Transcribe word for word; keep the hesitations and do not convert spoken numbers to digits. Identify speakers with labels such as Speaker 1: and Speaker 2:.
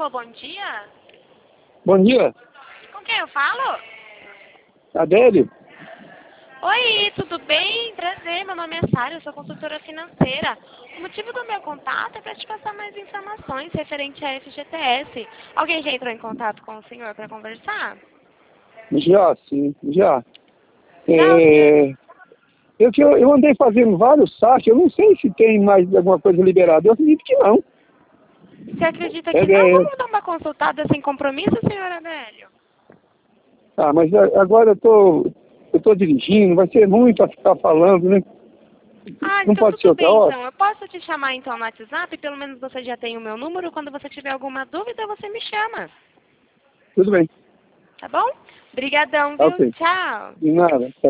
Speaker 1: Alô, bom dia.
Speaker 2: Bom dia,
Speaker 1: Com quem eu falo?
Speaker 2: Adélio.
Speaker 1: Oi, tudo bem? Prazer, meu nome é Sara, eu sou consultora financeira. O motivo do meu contato é para te passar mais informações referente a F G T S. Alguém já entrou em contato com o senhor para conversar?
Speaker 2: Já, sim, já.
Speaker 1: Já, o senhor...
Speaker 2: É, eu, que eu, eu andei fazendo vários saques, eu não sei se tem mais alguma coisa liberada. Eu acredito que não.
Speaker 1: Você acredita
Speaker 2: É,
Speaker 1: que não?
Speaker 2: é,
Speaker 1: Vamos dar uma consultada sem compromisso, senhor Adélio?
Speaker 2: ah, mas a- agora eu tô, eu tô dirigindo, vai ser ruim para ficar falando, né?
Speaker 1: Ah,
Speaker 2: Não
Speaker 1: então
Speaker 2: pode ser
Speaker 1: tudo
Speaker 2: outra
Speaker 1: bem,
Speaker 2: hora?
Speaker 1: então. Eu posso te chamar então no WhatsApp? Pelo menos você já tem o meu número. Quando você tiver alguma dúvida, você me chama.
Speaker 2: Tudo bem,
Speaker 1: Tá bom? Obrigadão,
Speaker 2: tá
Speaker 1: viu?
Speaker 2: ok.
Speaker 1: Tchau.
Speaker 2: De nada.